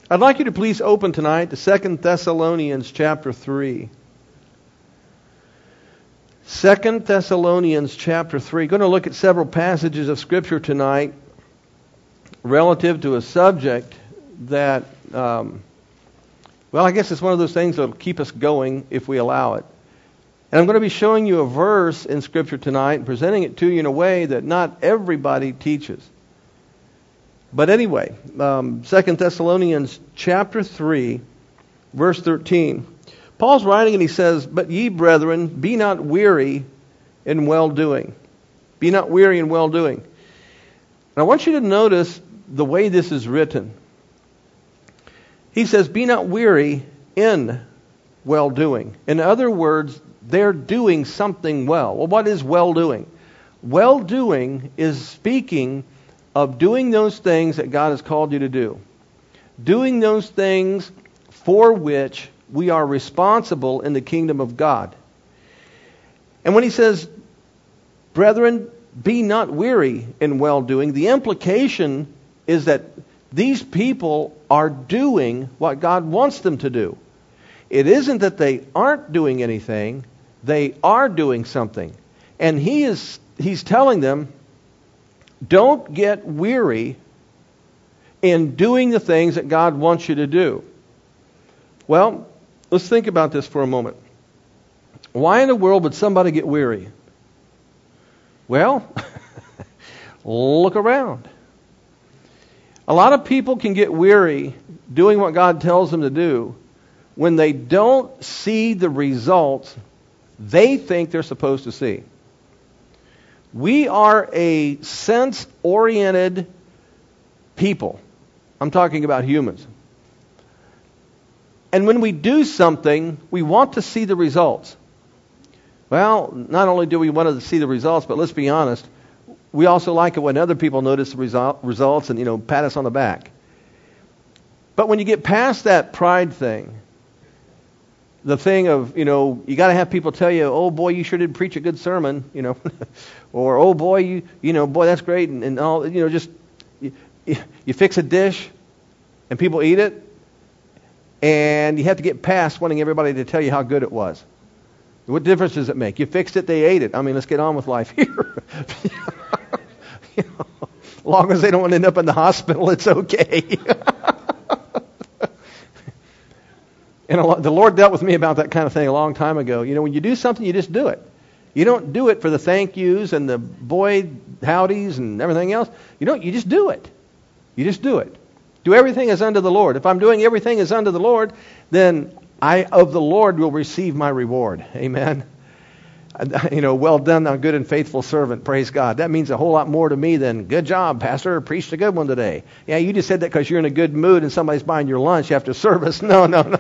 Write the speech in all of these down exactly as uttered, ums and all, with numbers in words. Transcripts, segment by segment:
I'd like you to please open tonight to Second Thessalonians chapter three. Second Thessalonians chapter three. Going to look at several passages of Scripture tonight relative to a subject that, um, well, I guess it's one of those things that will keep us going if we allow it. And I'm going to be showing you a verse in Scripture tonight and presenting it to you in a way that not everybody teaches. But anyway, um, Second Thessalonians chapter three, verse thirteen. Paul's writing and he says, "But ye, brethren, be not weary in well-doing." Be not weary in well-doing. And I want you to notice the way this is written. He says, "Be not weary in well-doing." In other words, they're doing something well. Well, what is well-doing? Well-doing is speaking of doing those things that God has called you to do. Doing those things for which we are responsible in the kingdom of God. And when he says, "Brethren, be not weary in well-doing," the implication is that these people are doing what God wants them to do. It isn't that they aren't doing anything, they are doing something. And he is he's telling them, don't get weary in doing the things that God wants you to do. Well, let's think about this for a moment. Why in the world would somebody get weary? Well, look around. A lot of people can get weary doing what God tells them to do when they don't see the results they think they're supposed to see. We are a sense-oriented people. I'm talking about humans. And when we do something, we want to see the results. Well, not only do we want to see the results, but let's be honest, we also like it when other people notice the result, results and, you know, pat us on the back. But when you get past that pride thing, the thing of, you know, you got to have people tell you, "Oh boy, you sure did preach a good sermon," you know, or "Oh boy, you, you know, boy, that's great," and, and all, you know, just you, you fix a dish, and people eat it. And you have to get past wanting everybody to tell you how good it was. What difference does it make? You fixed it, they ate it. I mean, let's get on with life here. You know, as long as they don't end up in the hospital, it's okay. And a lot, the Lord dealt with me about that kind of thing a long time ago. You know, when you do something, you just do it. You don't do it for the thank yous and the boy howdies and everything else. You don't. You just do it. You just do it. Do everything as unto the Lord. If I'm doing everything as unto the Lord, then I of the Lord will receive my reward. Amen. You know, well done, thou good and faithful servant. Praise God. That means a whole lot more to me than good job, Pastor. Preached a good one today. Yeah, you just said that because you're in a good mood and somebody's buying your lunch after service. No, no, no.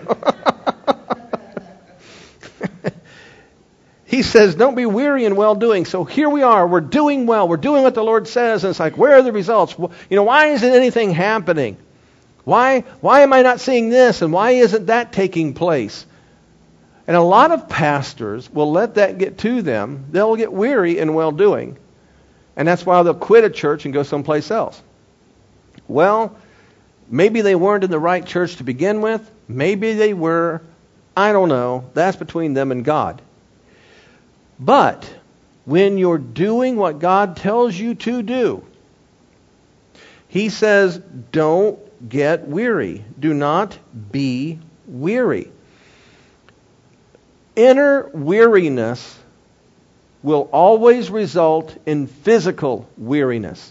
He says, don't be weary in well-doing. So here we are. We're doing well. We're doing what the Lord says. And it's like, where are the results? You know, why isn't anything happening? Why, why am I not seeing this? And why isn't that taking place? And a lot of pastors will let that get to them. They'll get weary in well-doing. And that's why they'll quit a church and go someplace else. Well, maybe they weren't in the right church to begin with. Maybe they were. I don't know. That's between them and God. But when you're doing what God tells you to do, He says, don't get weary. Do not be weary. Inner weariness will always result in physical weariness.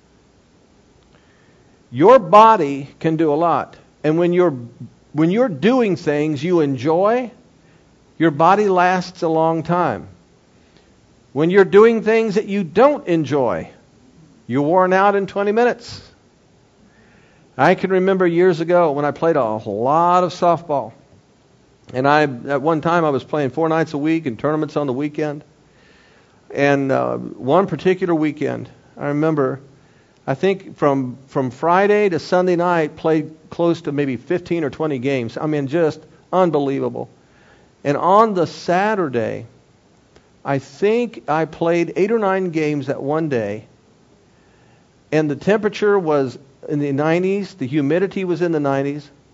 Your body can do a lot. And when you're when you're doing things you enjoy, your body lasts a long time. When you're doing things that you don't enjoy, you're worn out in twenty minutes. I can remember years ago when I played a lot of softball. And I, at one time, I was playing four nights a week and tournaments on the weekend. And uh, one particular weekend, I remember, I think from from Friday to Sunday night, played close to maybe fifteen or twenty games. I mean, just unbelievable. And on the Saturday, I think I played eight or nine games that one day. And the temperature was in the nineties. The humidity was in the nineties.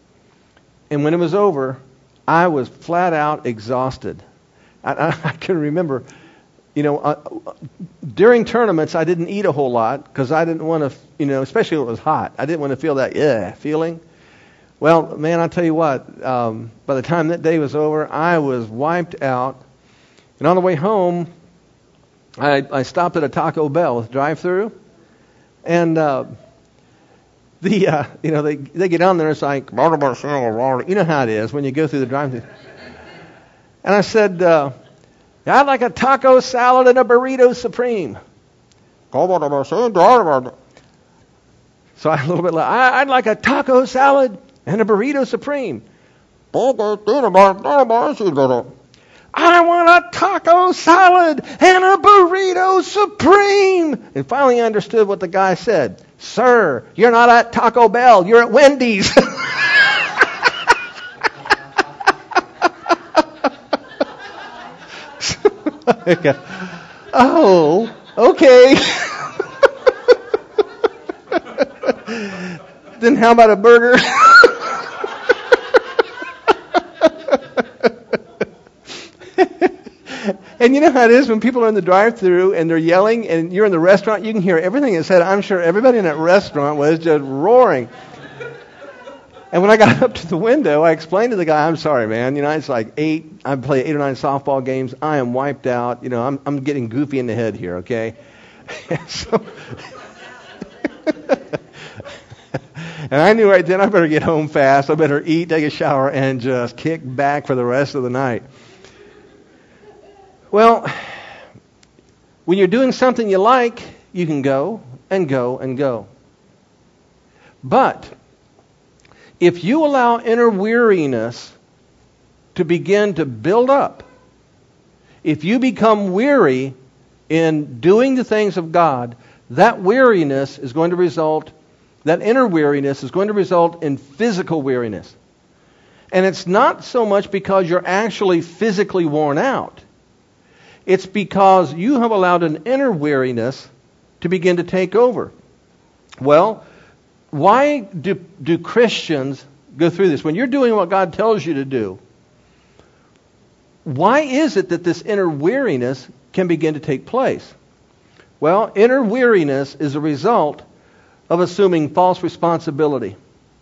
And when it was over, I was flat out exhausted. I, I, I can remember, you know, uh, during tournaments, I didn't eat a whole lot because I didn't want to, you know, especially when it was hot. I didn't want to feel that, yeah, feeling. Well, man, I'll tell you what, um, by the time that day was over, I was wiped out. And on the way home, I, I stopped at a Taco Bell with drive-through. And uh, the, uh, you know, they they get on there and it's like, you know how it is when you go through the drive-through. And I said, uh, I'd like a taco salad and a burrito supreme. So I a little bit like, I'd like a taco salad and a burrito supreme. I want a taco salad and a burrito supreme. And finally I understood what the guy said. Sir, you're not at Taco Bell. You're at Wendy's. Oh, okay. Then how about a burger? And you know how it is when people are in the drive-thru and they're yelling and you're in the restaurant, you can hear everything that's said. I'm sure everybody in that restaurant was just roaring. And when I got up to the window, I explained to the guy, I'm sorry, man. You know, it's like eight, I play eight or nine softball games. I am wiped out. You know, I'm I'm getting goofy in the head here, okay? So, and I knew right then I better get home fast. I better eat, take a shower, and just kick back for the rest of the night. Well, when you're doing something you like, you can go and go and go. But if you allow inner weariness to begin to build up, if you become weary in doing the things of God, that weariness is going to result, that inner weariness is going to result in physical weariness. And it's not so much because you're actually physically worn out. It's because you have allowed an inner weariness to begin to take over. Well, why do, do Christians go through this? When you're doing what God tells you to do, why is it that this inner weariness can begin to take place? Well, inner weariness is a result of assuming false responsibility.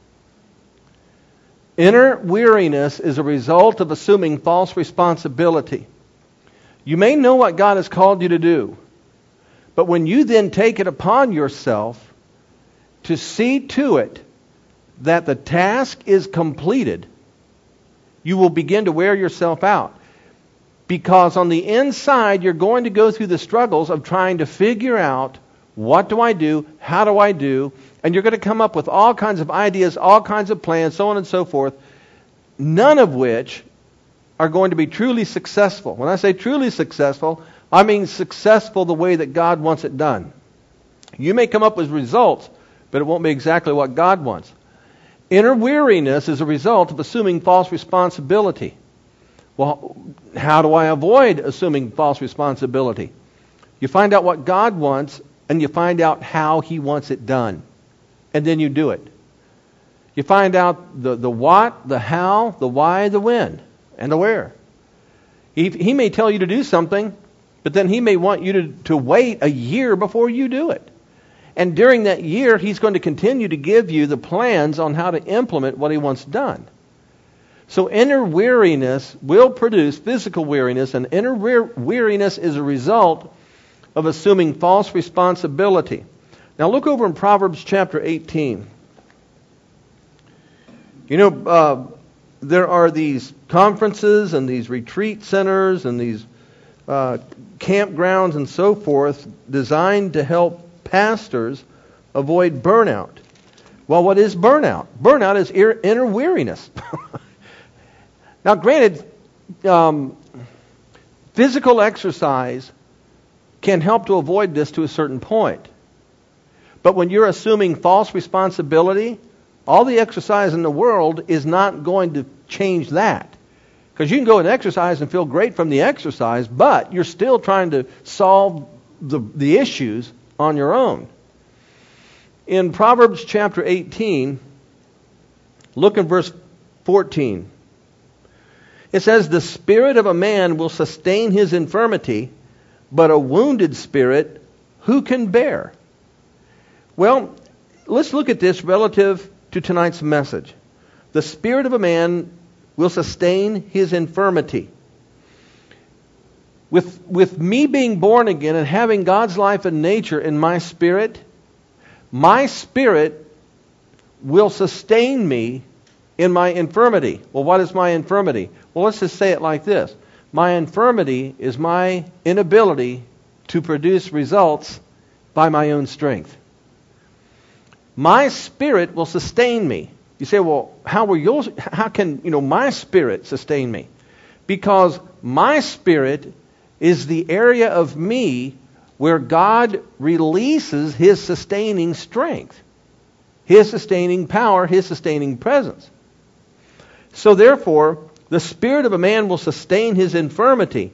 Inner weariness is a result of assuming false responsibility. You may know what God has called you to do, but when you then take it upon yourself to see to it that the task is completed, you will begin to wear yourself out. Because on the inside, you're going to go through the struggles of trying to figure out, what do I do? How do I do? And you're going to come up with all kinds of ideas, all kinds of plans, so on and so forth, none of which are going to be truly successful. When I say truly successful, I mean successful the way that God wants it done. You may come up with results, but it won't be exactly what God wants. Inner weariness is a result of assuming false responsibility. Well, how do I avoid assuming false responsibility? You find out what God wants, and you find out how He wants it done. And then you do it. You find out the, the what, the how, the why, the when, and the where. He, he may tell you to do something, but then He may want you to, to wait a year before you do it. And during that year, He's going to continue to give you the plans on how to implement what He wants done. So inner weariness will produce physical weariness, and inner weariness is a result of assuming false responsibility. Now look over in Proverbs chapter eighteen. You know, uh, there are these conferences and these retreat centers and these uh, campgrounds and so forth designed to help pastors avoid burnout. Well, what is burnout? Burnout is inner weariness. Now, granted, um, physical exercise can help to avoid this to a certain point. But when you're assuming false responsibility, all the exercise in the world is not going to change that. Because you can go and exercise and feel great from the exercise, but you're still trying to solve the, the issues on your own. In Proverbs chapter eighteen, look in verse fourteen. It says, the spirit of a man will sustain his infirmity, but a wounded spirit who can bear? Well, let's look at this relative to tonight's message. The spirit of a man will sustain his infirmity. With, with me being born again and having God's life and nature in my spirit, my spirit will sustain me in my infirmity. Well, what is my infirmity? Well, let's just say it like this. My infirmity is my inability to produce results by my own strength. My spirit will sustain me. You say, well, how will yours, how can, you know, my spirit sustain me? Because my spirit is the area of me where God releases His sustaining strength, His sustaining power, His sustaining presence. So therefore, the spirit of a man will sustain his infirmity.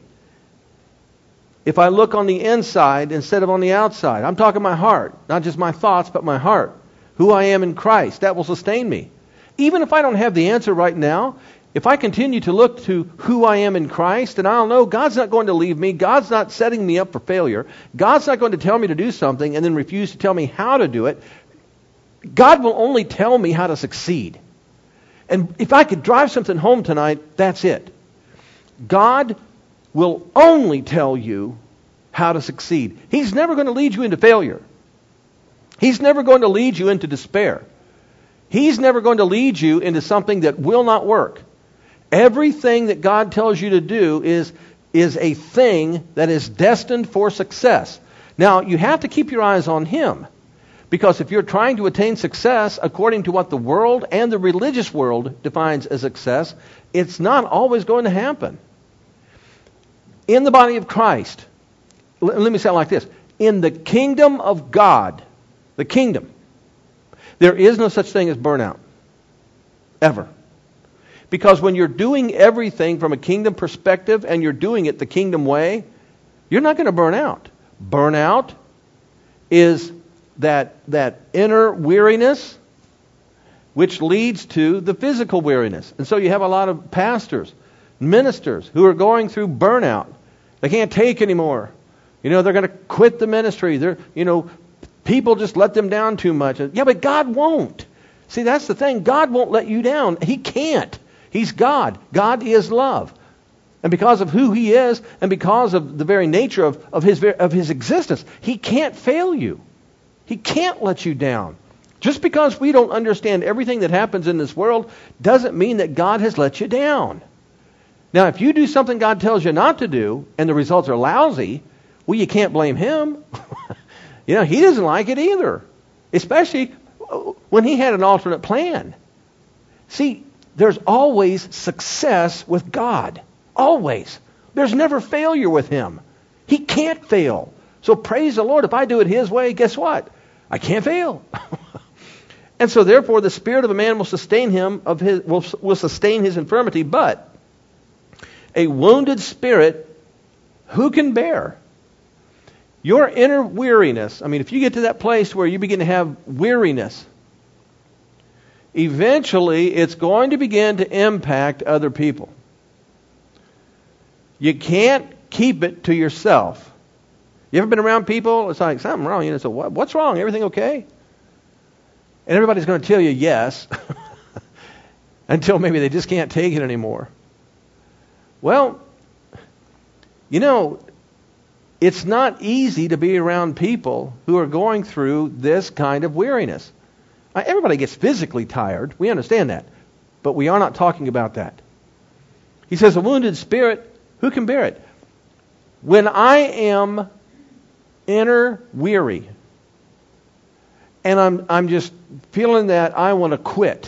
If I look on the inside instead of on the outside, I'm talking my heart, not just my thoughts, but my heart. Who I am in Christ, that will sustain me. Even if I don't have the answer right now, if I continue to look to who I am in Christ, and I'll know God's not going to leave me, God's not setting me up for failure, God's not going to tell me to do something and then refuse to tell me how to do it. God will only tell me how to succeed. And if I could drive something home tonight, that's it. God will only tell you how to succeed. He's never going to lead you into failure. He's never going to lead you into despair. He's never going to lead you into something that will not work. Everything that God tells you to do is, is a thing that is destined for success. Now, you have to keep your eyes on Him. Because if you're trying to attain success according to what the world and the religious world defines as success, it's not always going to happen. In the body of Christ, let me say it like this. In the kingdom of God, the kingdom, there is no such thing as burnout. Ever. Because when you're doing everything from a kingdom perspective and you're doing it the kingdom way, you're not going to burn out. Burnout is that that inner weariness which leads to the physical weariness. And so you have a lot of pastors, ministers who are going through burnout. They can't take anymore. You know, they're going to quit the ministry. They're, you know, people just let them down too much. Yeah, but God won't. See, that's the thing. God won't let you down. He can't. He's God. God is love. And because of who He is and because of the very nature of, of, his, of His existence, He can't fail you. He can't let you down. Just because we don't understand everything that happens in this world doesn't mean that God has let you down. Now, if you do something God tells you not to do and the results are lousy, well, you can't blame Him. You know, He doesn't like it either. Especially when He had an alternate plan. See, there's always success with God. Always. There's never failure with Him. He can't fail. So praise the Lord. If I do it His way, guess what? I can't fail. And so therefore the spirit of a man will sustain him of his will, will sustain his infirmity, but a wounded spirit who can bear? Your inner weariness. I mean, if you get to that place where you begin to have weariness, eventually it's going to begin to impact other people. You can't keep it to yourself. You ever been around people? It's like, something wrong. You know, so what, what's wrong? Everything okay? And everybody's going to tell you yes. Until maybe they just can't take it anymore. Well, you know, it's not easy to be around people who are going through this kind of weariness. Everybody gets physically tired. We understand that. But we are not talking about that. He says, a wounded spirit, who can bear it? When I am inner weary, and I'm I'm just feeling that I want to quit,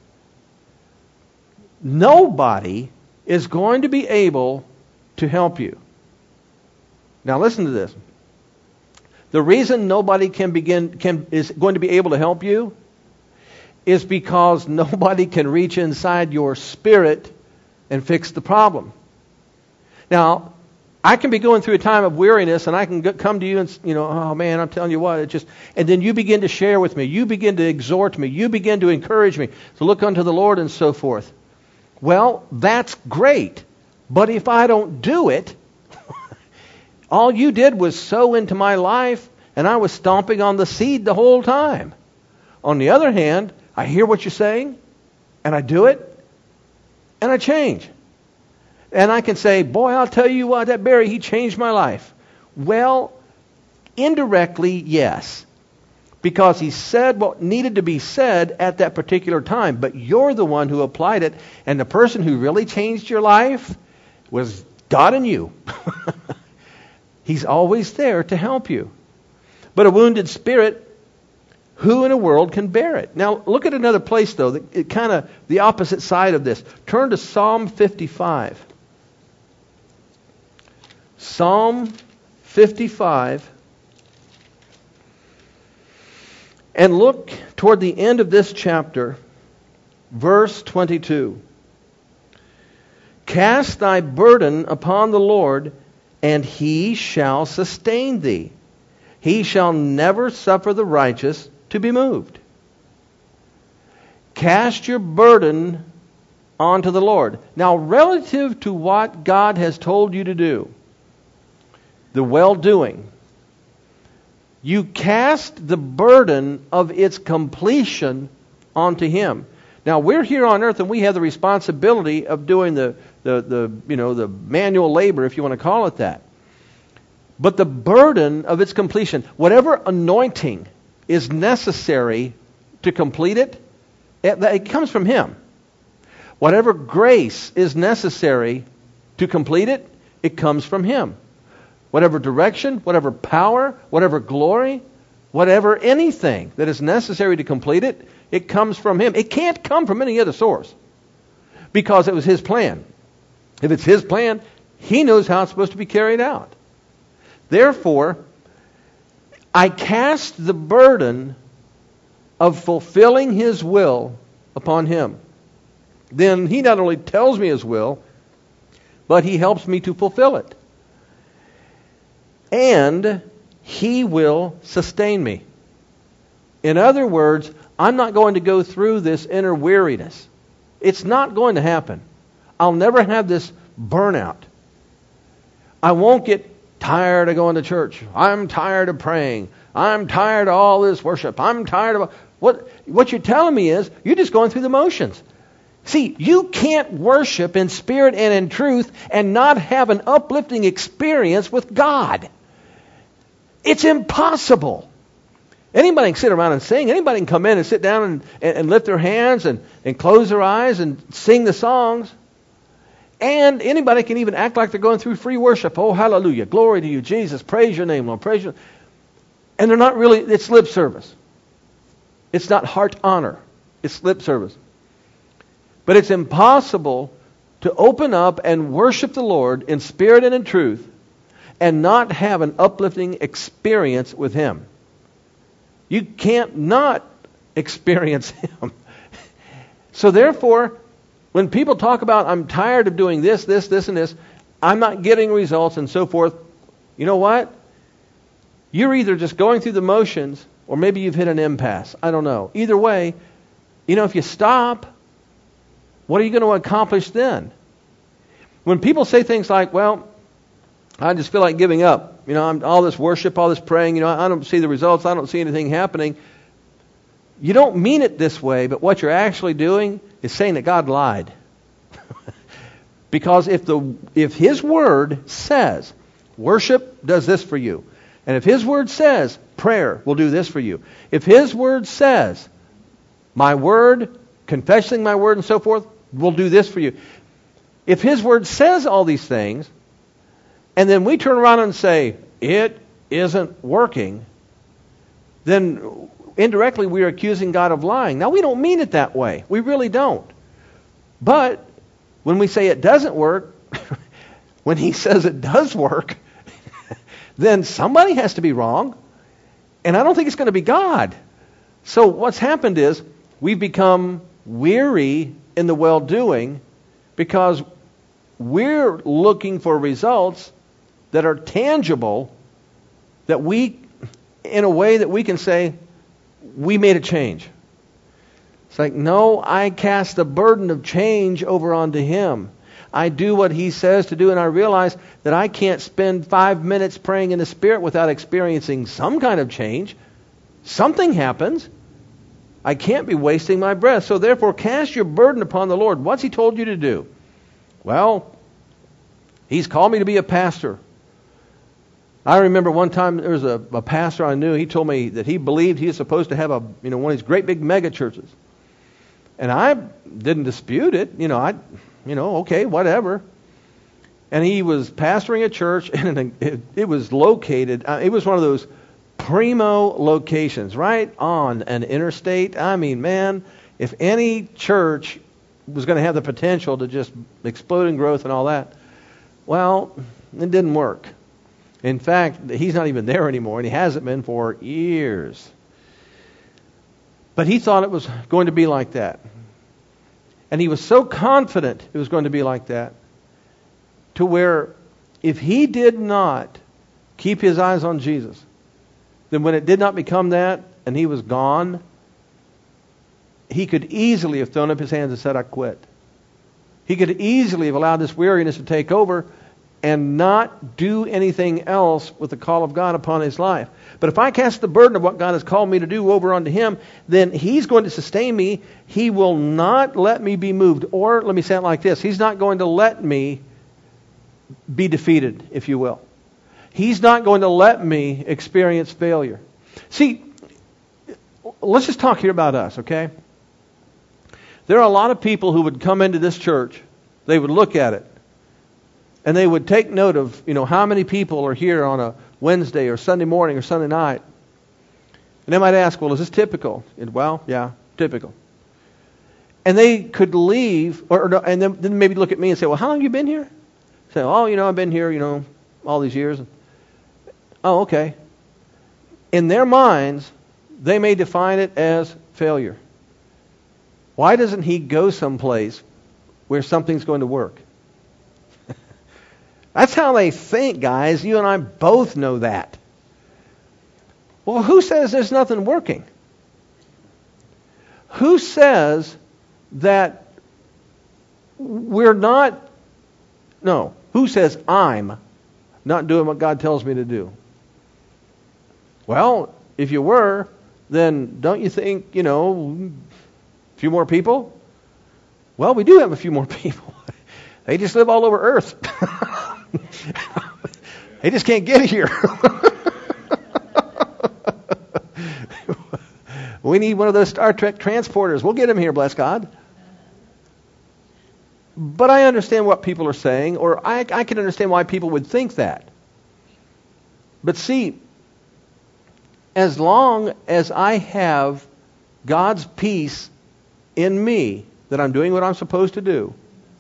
nobody is going to be able to help you. Now listen to this. The reason nobody can begin can is going to be able to help you is because nobody can reach inside your spirit and fix the problem. Now, I can be going through a time of weariness, and I can go, come to you and, you know, oh man, I'm telling you what, it just, and then you begin to share with me. You begin to exhort me. You begin to encourage me to look unto the Lord and so forth. Well, that's great. But if I don't do it, all you did was sow into my life, and I was stomping on the seed the whole time. On the other hand, I hear what you're saying, and I do it, and I change. And I can say, boy, I'll tell you what, that Barry, he changed my life. Well, indirectly, yes. Because he said what needed to be said at that particular time. But you're the one who applied it. And the person who really changed your life was God in you. He's always there to help you. But a wounded spirit, who in the world can bear it? Now, look at another place, though, that it kind of the opposite side of this. Turn to Psalm fifty-five. Psalm fifty-five. And look toward the end of this chapter, verse twenty-two. Cast thy burden upon the Lord, and he shall sustain thee. He shall never suffer the righteous to be moved. Cast your burden onto the Lord. Now, relative to what God has told you to do, the well-doing, you cast the burden of its completion onto Him. Now, we're here on earth and we have the responsibility of doing the, the, the, you know, the manual labor, if you want to call it that. But the burden of its completion, whatever anointing is necessary to complete it, it, it comes from Him. Whatever grace is necessary to complete it, it comes from Him. Whatever direction, whatever power, whatever glory, whatever anything that is necessary to complete it, it comes from Him. It can't come from any other source because it was His plan. If it's His plan, He knows how it's supposed to be carried out. Therefore, I cast the burden of fulfilling His will upon Him. Then He not only tells me His will, but He helps me to fulfill it. And He will sustain me. In other words, I'm not going to go through this inner weariness. It's not going to happen. I'll never have this burnout. I won't get tired of going to church. I'm tired of praying. I'm tired of all this worship. I'm tired of... What, what you're telling me is, you're just going through the motions. See, you can't worship in spirit and in truth and not have an uplifting experience with God. It's impossible. Anybody can sit around and sing. Anybody can come in and sit down and, and, and lift their hands and, and close their eyes and sing the songs. And anybody can even act like they're going through free worship. Oh, hallelujah. Glory to you, Jesus. Praise your name, Lord. Praise you. And they're not really, it's lip service. It's not heart honor. It's lip service. But it's impossible to open up and worship the Lord in spirit and in truth and not have an uplifting experience with Him. You can't not experience Him. So therefore, when people talk about, I'm tired of doing this, this, this, and this, I'm not getting results and so forth, you know what? You're either just going through the motions or maybe you've hit an impasse. I don't know. Either way, you know, if you stop, what are you going to accomplish then? When people say things like, well, I just feel like giving up. You know, I'm, all this worship, all this praying, you know, I don't see the results. I don't see anything happening. You don't mean it this way, but what you're actually doing is saying that God lied. Because if the if His Word says, worship does this for you, and if His Word says, prayer will do this for you, if His Word says, my Word, confessing my Word and so forth, will do this for you. If His Word says all these things, and then we turn around and say, it isn't working, then indirectly we are accusing God of lying. Now, we don't mean it that way. We really don't. But when we say it doesn't work, when He says it does work, then somebody has to be wrong. And I don't think it's going to be God. So what's happened is we've become weary in the well-doing because we're looking for results that are tangible, that we, in a way that we can say, we made a change. It's like, no, I cast the burden of change over onto Him. I do what He says to do, and I realize that I can't spend five minutes praying in the Spirit without experiencing some kind of change. Something happens. I can't be wasting my breath. So therefore, cast your burden upon the Lord. What's He told you to do? Well, He's called me to be a pastor. I remember one time there was a, a pastor I knew. He told me that he believed he was supposed to have a, you know, one of these great big mega churches. And I didn't dispute it. You know, I, you know, okay, whatever. And he was pastoring a church, and it, it was located. Uh, it was one of those primo locations, right on an interstate. I mean, man, if any church was going to have the potential to just explode in growth and all that, well, it didn't work. In fact, he's not even there anymore, and he hasn't been for years. But he thought it was going to be like that. And he was so confident it was going to be like that, to where if he did not keep his eyes on Jesus, then when it did not become that and he was gone, he could easily have thrown up his hands and said, I quit. He could easily have allowed this weariness to take over and not do anything else with the call of God upon his life. But if I cast the burden of what God has called me to do over onto Him, then He's going to sustain me. He will not let me be moved. Or, let me say it like this, He's not going to let me be defeated, if you will. He's not going to let me experience failure. See, let's just talk here about us, okay? There are a lot of people who would come into this church, they would look at it, and they would take note of, you know, how many people are here on a Wednesday or Sunday morning or Sunday night. And they might ask, well, is this typical? And, well, yeah, typical. And they could leave, or, or and then, then maybe look at me and say, well, how long have you been here? Say, oh, you know, I've been here, you know, all these years. Oh, okay. In their minds, they may define it as failure. Why doesn't he go someplace where something's going to work? That's how they think, guys. You and I both know that. Well, who says there's nothing working? Who says that we're not... No. Who says I'm not doing what God tells me to do? Well, if you were, then don't you think, you know, a few more people? Well, we do have a few more people. They just live all over Earth. They just can't get here. We need one of those Star Trek transporters. We'll get him here, bless God. But I understand what people are saying, or I, I can understand why people would think that. But see, as long as I have God's peace in me, that I'm doing what I'm supposed to do,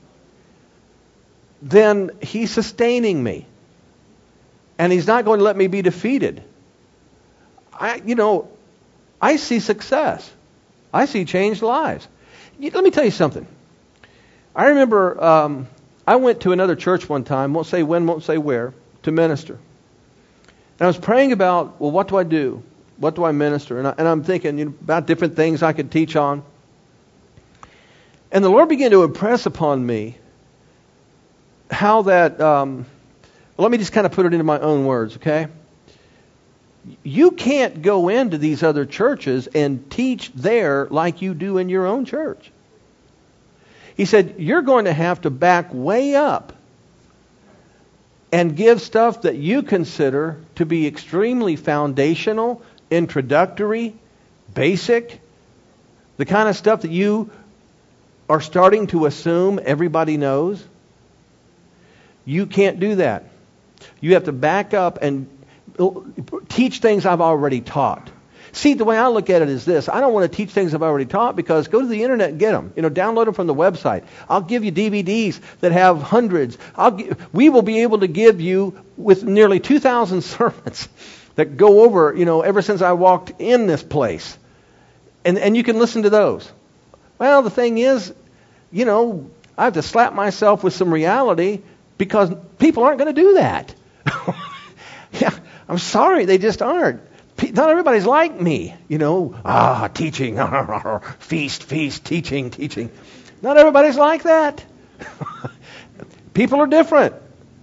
then He's sustaining me. And He's not going to let me be defeated. I, you know, I see success. I see changed lives. Let me tell you something. I remember um, I went to another church one time, won't say when, won't say where, to minister. And I was praying about, well, what do I do? What do I minister? And, I, and I'm thinking, you know, about different things I could teach on. And the Lord began to impress upon me how that, um, well, let me just kind of put it into my own words, okay? You can't go into these other churches and teach there like you do in your own church. He said, you're going to have to back way up and give stuff that you consider to be extremely foundational, introductory, basic, the kind of stuff that you are starting to assume everybody knows. You can't do that. You have to back up and teach things I've already taught. See, the way I look at it is this. I don't want to teach things I've already taught, because go to the internet and get them. You know, download them from the website. I'll give you D V Ds that have hundreds. I'll gi- we will be able to give you, with nearly two thousand sermons that go over, you know, ever since I walked in this place. And, and you can listen to those. Well, the thing is, you know, I have to slap myself with some reality, because people aren't going to do that. Yeah, I'm sorry, they just aren't. not everybody's like me, you know, ah, teaching, feast, feast, teaching, teaching. Not everybody's like that. People are different.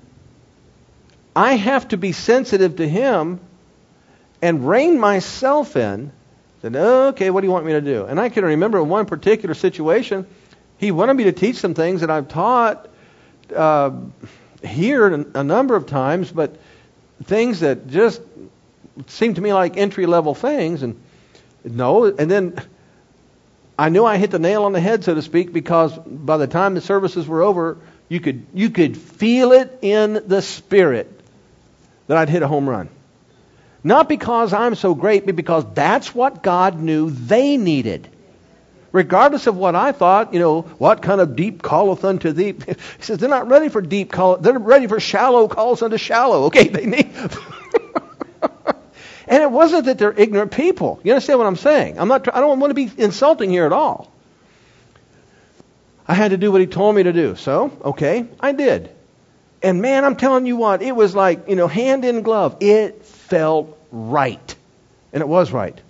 I have to be sensitive to him and rein myself in. Said, okay, what do you want me to do? And I can remember one particular situation. He wanted me to teach some things that I've taught uh, here a number of times, but things that just seemed to me like entry-level things. And no, and then I knew I hit the nail on the head, so to speak, because by the time the services were over, you could you could feel it in the spirit that I'd hit a home run. Not because I'm so great, but because that's what God knew they needed. Regardless of what I thought, you know, what kind of deep calleth unto thee? He says they're not ready for deep call. They're ready for shallow calls unto shallow. Okay, they need. And it wasn't that they're ignorant people. You understand what I'm saying? I'm not. I don't want to be insulting here at all. I had to do what he told me to do. So, okay, I did. And man, I'm telling you what, it was like, you know, hand in glove. It felt right. And it was right.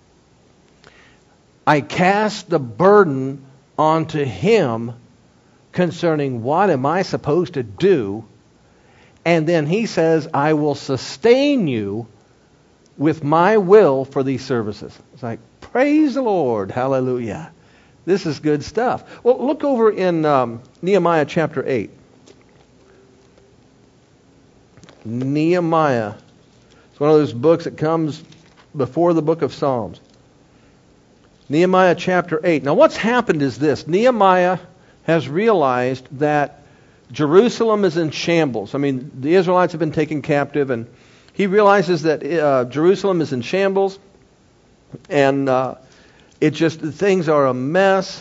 I cast the burden onto him concerning what am I supposed to do. And then he says, I will sustain you with my will for these services. It's like, praise the Lord. Hallelujah. This is good stuff. Well, look over in um, Nehemiah chapter eight. Nehemiah. It's one of those books that comes before the book of Psalms. Nehemiah chapter eight. Now what's happened is this. Nehemiah has realized that Jerusalem is in shambles. I mean, the Israelites have been taken captive, and he realizes that uh, Jerusalem is in shambles, and uh, it just, things are a mess.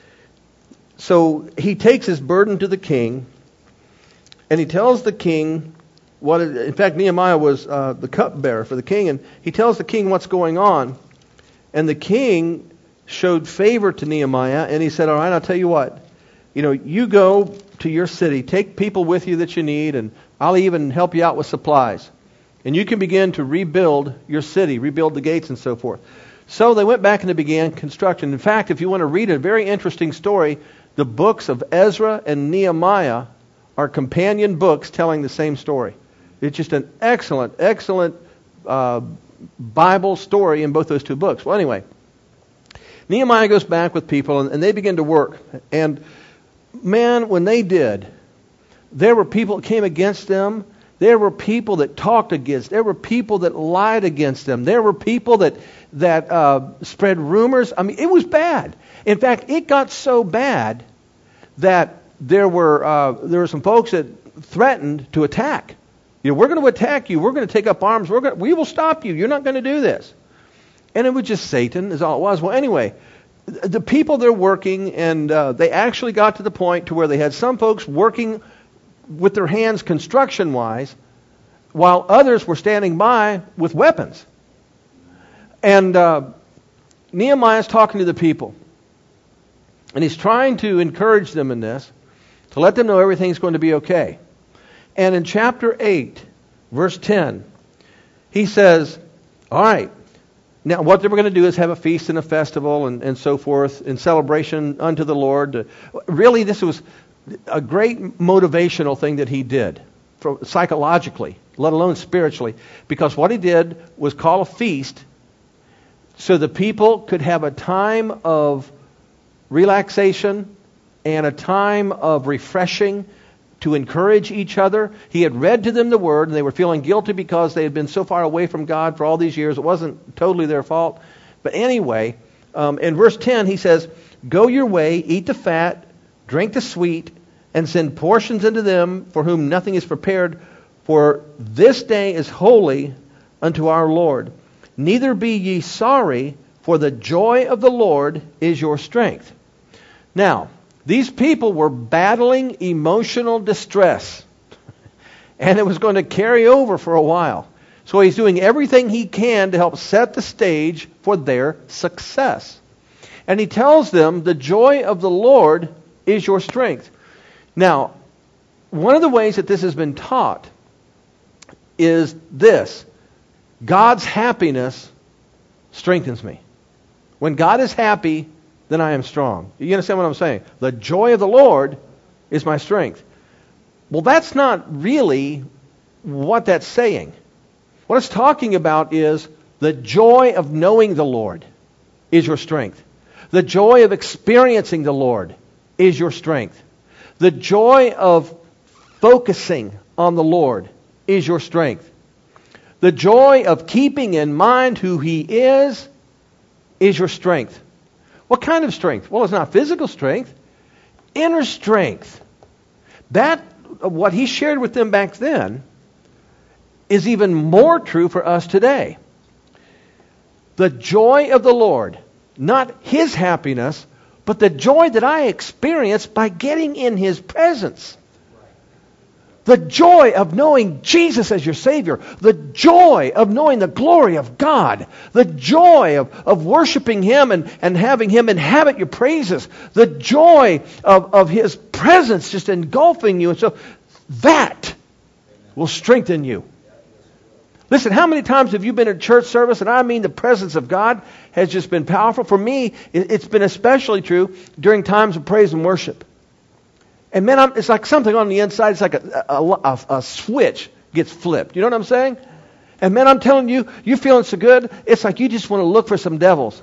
So he takes his burden to the king, and he tells the king what, in fact, Nehemiah was uh, the cupbearer for the king, and he tells the king what's going on. And the king showed favor to Nehemiah, and he said, all right, I'll tell you what. You know, you go to your city, take people with you that you need, and I'll even help you out with supplies. And you can begin to rebuild your city, rebuild the gates and so forth. So they went back and they began construction. In fact, if you want to read a very interesting story, the books of Ezra and Nehemiah are companion books telling the same story. It's just an excellent, excellent uh, Bible story in both those two books. Well, anyway, Nehemiah goes back with people, and, and they begin to work. And man, when they did, there were people that came against them. There were people that talked against. There were people that lied against them. There were people that that uh, spread rumors. I mean, it was bad. In fact, it got so bad that there were uh, there were some folks that threatened to attack. You know, we're going to attack you. We're going to take up arms. We're going to, we will stop you. You're not going to do this. And it was just Satan, is all it was. Well, anyway, the people they're working, and uh, they actually got to the point to where they had some folks working with their hands construction-wise, while others were standing by with weapons. And uh, Nehemiah's talking to the people. And he's trying to encourage them in this, to let them know everything's going to be okay. And in chapter eight, verse ten, he says, all right, now what they were going to do is have a feast and a festival and, and so forth in celebration unto the Lord. Really, this was a great motivational thing that he did, for, psychologically, let alone spiritually, because what he did was call a feast so the people could have a time of relaxation and a time of refreshing to encourage each other. He had read to them the Word, and they were feeling guilty because they had been so far away from God for all these years. It wasn't totally their fault. But anyway, um, in verse ten, he says, go your way, eat the fat, drink the sweet, and send portions unto them for whom nothing is prepared, for this day is holy unto our Lord. Neither be ye sorry, for the joy of the Lord is your strength. Now, these people were battling emotional distress, and it was going to carry over for a while. So he's doing everything he can to help set the stage for their success. And he tells them, the joy of the Lord is your strength. Now, one of the ways that this has been taught is this. God's happiness strengthens me. When God is happy, then I am strong. You understand what I'm saying? The joy of the Lord is my strength. Well, that's not really what that's saying. What it's talking about is the joy of knowing the Lord is your strength. The joy of experiencing the Lord is your strength. The joy of focusing on the Lord is your strength. The joy of keeping in mind who He is is your strength. What kind of strength? Well, it's not physical strength. Inner strength. That, what He shared with them back then, is even more true for us today. The joy of the Lord, not His happiness, but the joy that I experience by getting in His presence. The joy of knowing Jesus as your Savior. The joy of knowing the glory of God. The joy of, of worshiping Him and, and having Him inhabit your praises. The joy of, of His presence just engulfing you. And so that will strengthen you. Listen, how many times have you been in church service, and I mean the presence of God has just been powerful. For me, it's been especially true during times of praise and worship. And man, I'm, it's like something on the inside. It's like a, a, a, a switch gets flipped. You know what I'm saying? And man, I'm telling you, you're feeling so good, it's like you just want to look for some devils.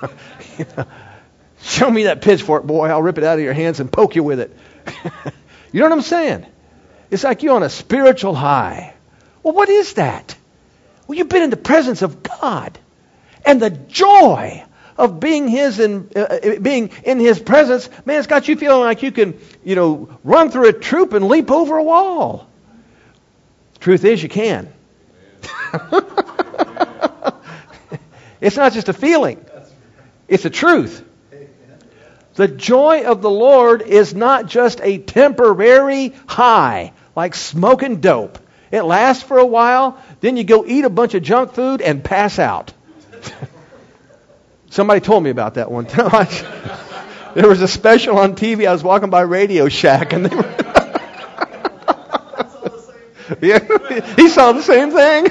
Show me that pitchfork, boy. I'll rip it out of your hands and poke you with it. You know what I'm saying? It's like you're on a spiritual high. Well, what is that? Well, you've been in the presence of God. And the joy of being His in, uh, being in His presence, man, it's got you feeling like you can, you know, run through a troop and leap over a wall. Truth is, you can. It's not just a feeling. It's a truth. The joy of the Lord is not just a temporary high, like smoking dope. It lasts for a while, then you go eat a bunch of junk food and pass out. Somebody told me about that one time. There was a special on T V. I was walking by Radio Shack, and they were yeah, he saw the same thing.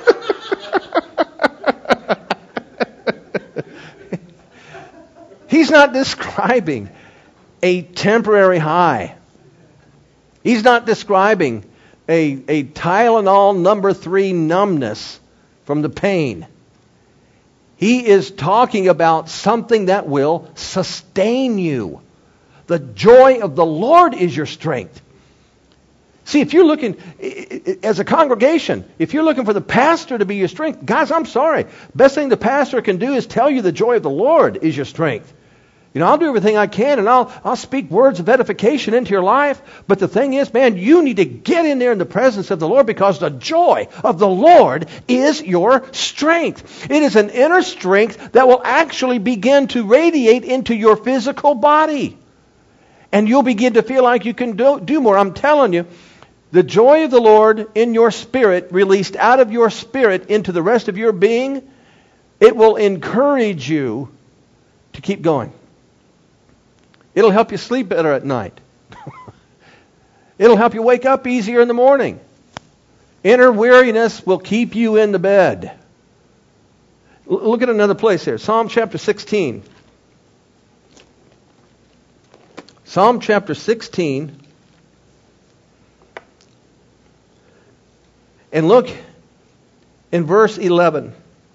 He's not describing a temporary high. He's not describing a, a Tylenol number three numbness from the pain. He is talking about something that will sustain you. The joy of the Lord is your strength. See, if you're looking, as a congregation, if you're looking for the pastor to be your strength, guys, I'm sorry. Best thing the pastor can do is tell you the joy of the Lord is your strength. You know, I'll do everything I can, and I'll I'll speak words of edification into your life. But the thing is, man, you need to get in there in the presence of the Lord, because the joy of the Lord is your strength. It is an inner strength that will actually begin to radiate into your physical body. And you'll begin to feel like you can do, do more. I'm telling you, the joy of the Lord in your spirit, released out of your spirit into the rest of your being, it will encourage you to keep going. It'll help you sleep better at night. It'll help you wake up easier in the morning. Inner weariness will keep you in the bed. L- look at another place here. Psalm chapter sixteen. Psalm chapter sixteen. And look in verse eleven.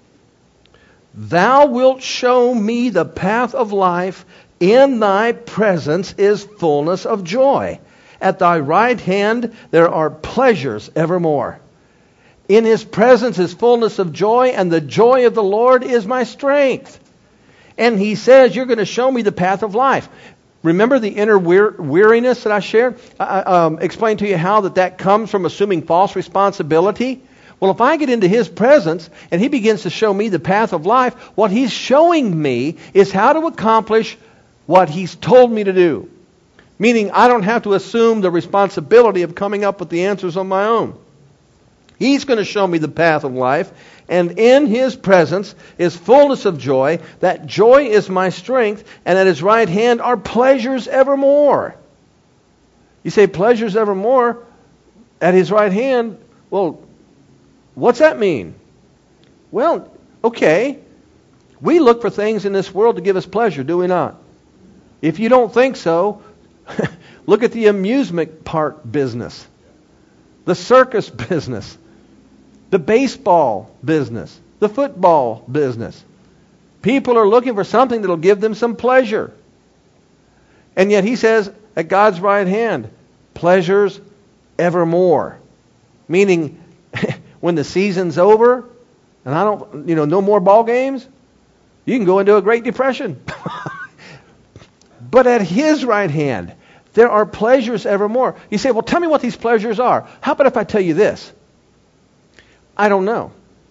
Thou wilt show me the path of life. In thy presence is fullness of joy. At thy right hand there are pleasures evermore. In His presence is fullness of joy, and the joy of the Lord is my strength. And He says, you're going to show me the path of life. Remember the inner wear- weariness that I shared? I um, explained to you how that, that comes from assuming false responsibility. Well, if I get into His presence and He begins to show me the path of life, what He's showing me is how to accomplish what He's told me to do. Meaning I don't have to assume the responsibility of coming up with the answers on my own. He's going to show me the path of life, and in His presence is fullness of joy. That joy is my strength, and at His right hand are pleasures evermore. You say, pleasures evermore at His right hand? Well, what's that mean? Well, okay. We look for things in this world to give us pleasure, do we not? If you don't think so, look at the amusement park business, the circus business, the baseball business, the football business. People are looking for something that will give them some pleasure. And yet he says, at God's right hand, pleasures evermore. Meaning, when the season's over, and I don't, you know, no more ball games, you can go into a Great Depression. But at his right hand, there are pleasures evermore. You say, well, tell me what these pleasures are. How about if I tell you this? I don't know.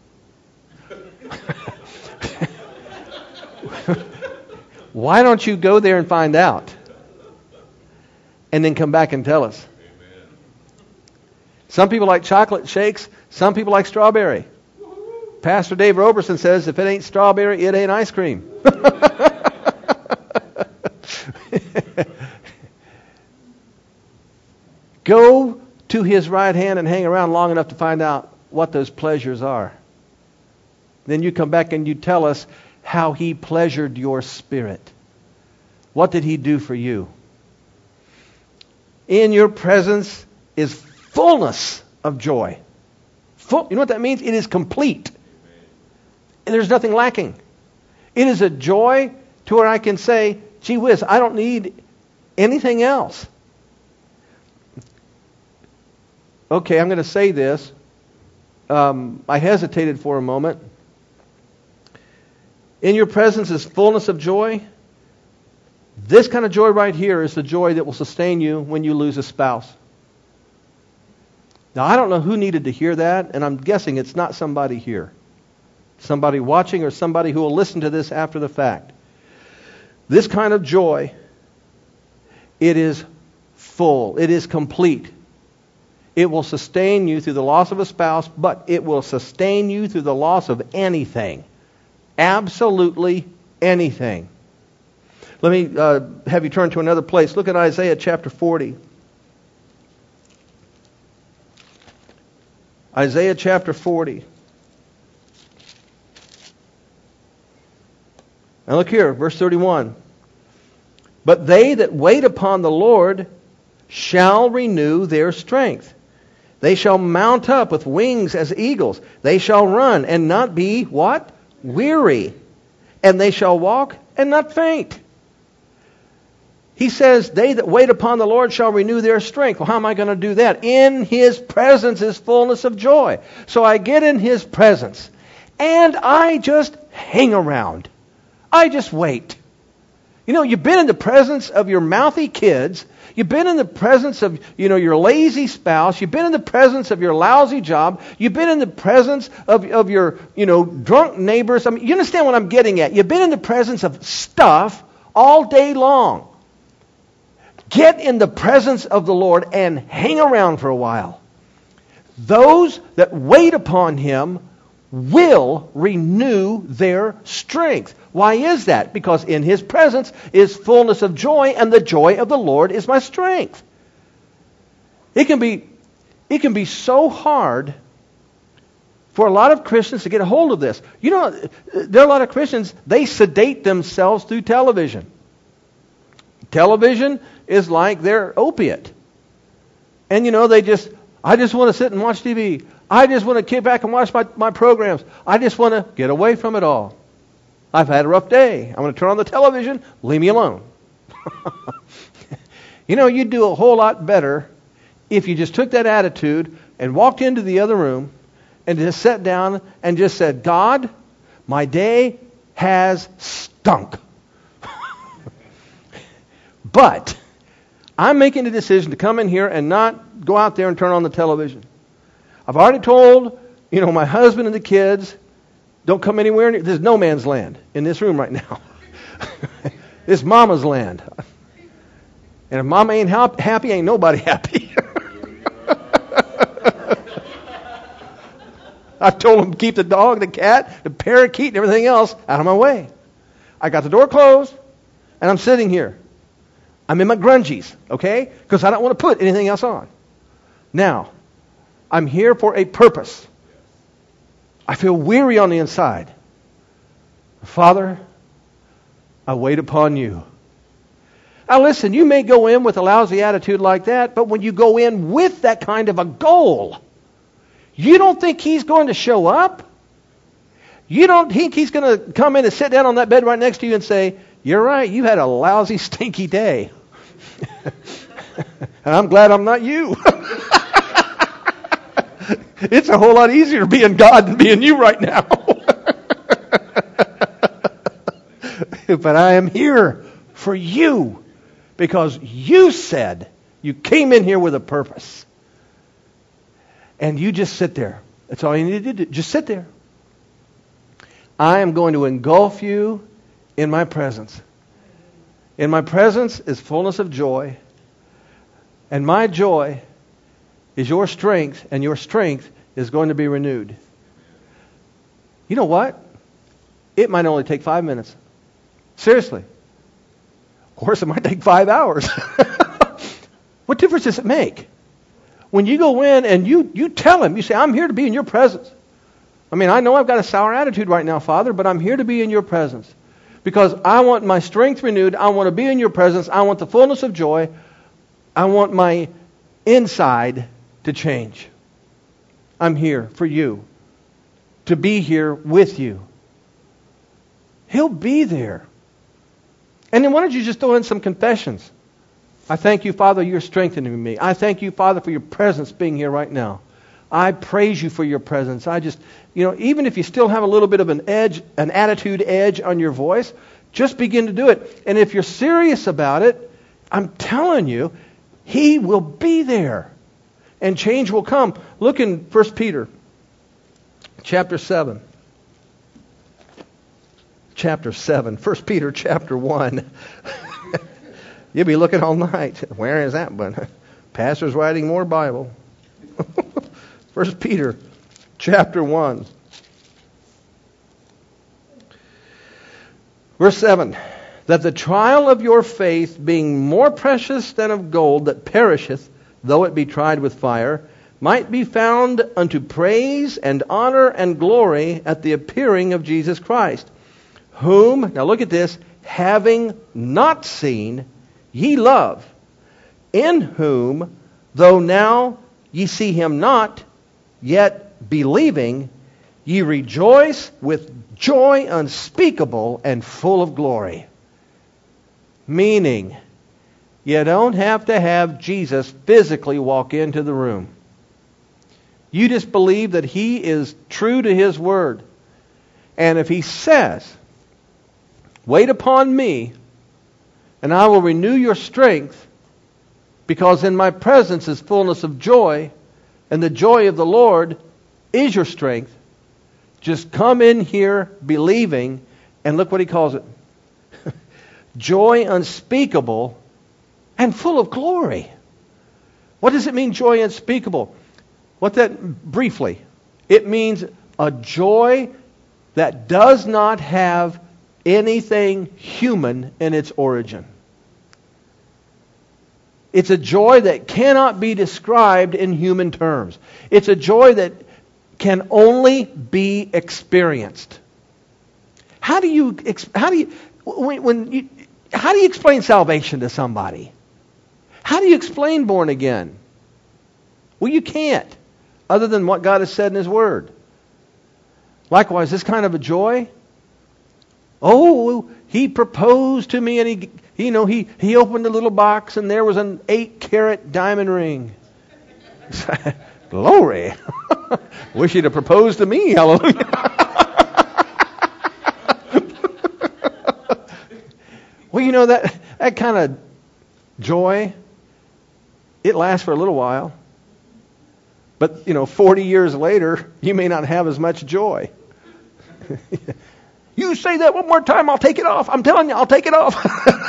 Why don't you go there and find out? And then come back and tell us. Amen. Some people like chocolate shakes. Some people like strawberry. Pastor Dave Roberson says, if it ain't strawberry, it ain't ice cream. Go to his right hand and hang around long enough to find out what those pleasures are. Then you come back and you tell us how he pleasured your spirit. What did he do for you? In your presence is fullness of joy. Full, you know what that means? It is complete. And there's nothing lacking. It is a joy to where I can say, gee whiz, I don't need anything else. Okay, I'm going to say this. Um, I hesitated for a moment. In your presence is fullness of joy. This kind of joy right here is the joy that will sustain you when you lose a spouse. Now, I don't know who needed to hear that, and I'm guessing it's not somebody here. Somebody watching or somebody who will listen to this after the fact. This kind of joy, it is full. It is complete. It will sustain you through the loss of a spouse, but it will sustain you through the loss of anything. Absolutely anything. Let me uh, have you turn to another place. Look at Isaiah chapter forty. Isaiah chapter forty. Now look here, verse thirty-one. But they that wait upon the Lord shall renew their strength. They shall mount up with wings as eagles. They shall run and not be, what? Weary. And they shall walk and not faint. He says, they that wait upon the Lord shall renew their strength. Well, how am I going to do that? In His presence is fullness of joy. So I get in His presence and I just hang around. I just wait. You know, you've been in the presence of your mouthy kids. You've been in the presence of, you know, your lazy spouse. You've been in the presence of your lousy job. You've been in the presence of, of your, you know, drunk neighbors. I mean, you understand what I'm getting at. You've been in the presence of stuff all day long. Get in the presence of the Lord and hang around for a while. Those that wait upon Him will renew their strength. Why is that? Because in His presence is fullness of joy, and the joy of the Lord is my strength. It can be, it can be so hard for a lot of Christians to get a hold of this. You know, there are a lot of Christians, they sedate themselves through television. Television is like their opiate. And you know, they just, I just want to sit and watch T V. I just want to kick back and watch my, my programs. I just want to get away from it all. I've had a rough day. I'm going to turn on the television. Leave me alone. You know, you'd do a whole lot better if you just took that attitude and walked into the other room and just sat down and just said, God, my day has stunk. But I'm making a decision to come in here and not go out there and turn on the television. I've already told, you know, my husband and the kids, don't come anywhere near. There's no man's land in this room right now. It's Mama's land. And if Mama ain't happy, ain't nobody happy. I've told them to keep the dog, the cat, the parakeet, and everything else out of my way. I got the door closed, and I'm sitting here. I'm in my grungies, okay? Because I don't want to put anything else on. Now, I'm here for a purpose. I feel weary on the inside. Father, I wait upon you. Now listen, you may go in with a lousy attitude like that, but when you go in with that kind of a goal, you don't think He's going to show up? You don't think He's going to come in and sit down on that bed right next to you and say, you're right, you had a lousy, stinky day. And I'm glad I'm not you. It's a whole lot easier being God than being you right now. But I am here for you because you said you came in here with a purpose. And you just sit there. That's all you need to do. Just sit there. I am going to engulf you in my presence. In my presence is fullness of joy. And my joy is your strength, and your strength is going to be renewed. You know what? It might only take five minutes. Seriously. Of course, it might take five hours. What difference does it make? When you go in and you, you tell Him, you say, I'm here to be in your presence. I mean, I know I've got a sour attitude right now, Father, but I'm here to be in your presence. Because I want my strength renewed. I want to be in your presence. I want the fullness of joy. I want my inside to change. I'm here for you. To be here with you. He'll be there. And then why don't you just throw in some confessions? I thank you, Father, you're strengthening me. I thank you, Father, for your presence being here right now. I praise you for your presence. I just, you know, even if you still have a little bit of an edge, an attitude edge on your voice, just begin to do it. And if you're serious about it, I'm telling you, He will be there. And change will come. Look in First Peter chapter seven. Chapter seven. First Peter chapter one. You'll be looking all night. Where is that one? Pastor's writing more Bible. First Peter chapter one. Verse seven. That the trial of your faith, being more precious than of gold that perisheth, though it be tried with fire, might be found unto praise and honor and glory at the appearing of Jesus Christ, whom, now look at this, having not seen, ye love, in whom, though now ye see Him not, yet believing, ye rejoice with joy unspeakable and full of glory. Meaning, you don't have to have Jesus physically walk into the room. You just believe that He is true to His word. And if He says, wait upon me, and I will renew your strength, because in my presence is fullness of joy, and the joy of the Lord is your strength. Just come in here believing, and look what He calls it. Joy unspeakable and full of glory. What does it mean, joy unspeakable? What that, briefly, it means a joy that does not have anything human in its origin. It's a joy that cannot be described in human terms. It's a joy that can only be experienced. How do you, how do you, when, when you, how do you explain salvation to somebody? How do you explain born again? Well, you can't, other than what God has said in His Word. Likewise, this kind of a joy, oh, He proposed to me, and he, you know, he, he opened a little box, and there was an eight-carat diamond ring. Glory! Wish He'd have proposed to me. Hallelujah! Well, you know, that that kind of joy, it lasts for a little while. But, you know, forty years later, you may not have as much joy. You say that one more time, I'll take it off. I'm telling you, I'll take it off.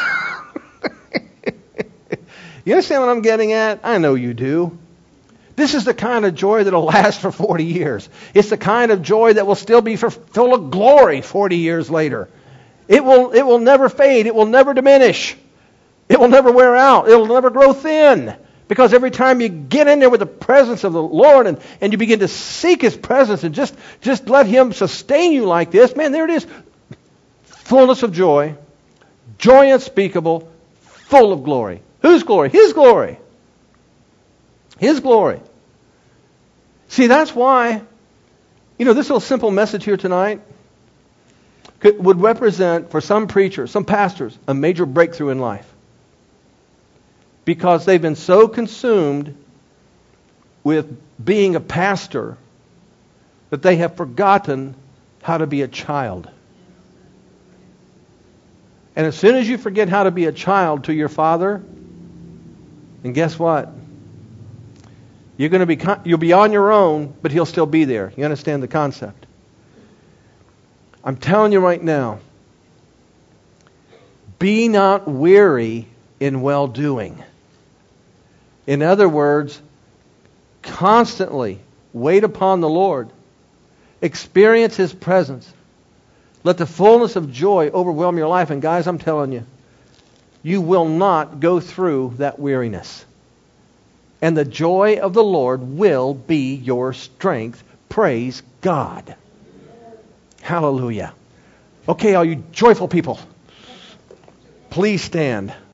You understand what I'm getting at? I know you do. This is the kind of joy that will last for forty years. It's the kind of joy that will still be for, full of glory forty years later. It will, it will never fade. It will never diminish. It will never wear out. It will never grow thin. Because every time you get in there with the presence of the Lord and, and you begin to seek His presence and just, just let Him sustain you like this, man, there it is. Fullness of joy, joy unspeakable, full of glory. Whose glory? His glory. His glory. See, that's why, you know, this little simple message here tonight could, would represent, for some preachers, some pastors, a major breakthrough in life. Because they've been so consumed with being a pastor that they have forgotten how to be a child. And as soon as you forget how to be a child to your Father, and guess what? You're going to be you'll be on your own, but He'll still be there. You understand the concept? I'm telling you right now, be not weary in well-doing. In other words, constantly wait upon the Lord. Experience His presence. Let the fullness of joy overwhelm your life. And guys, I'm telling you, you will not go through that weariness. And the joy of the Lord will be your strength. Praise God. Hallelujah. Okay, all you joyful people, please stand.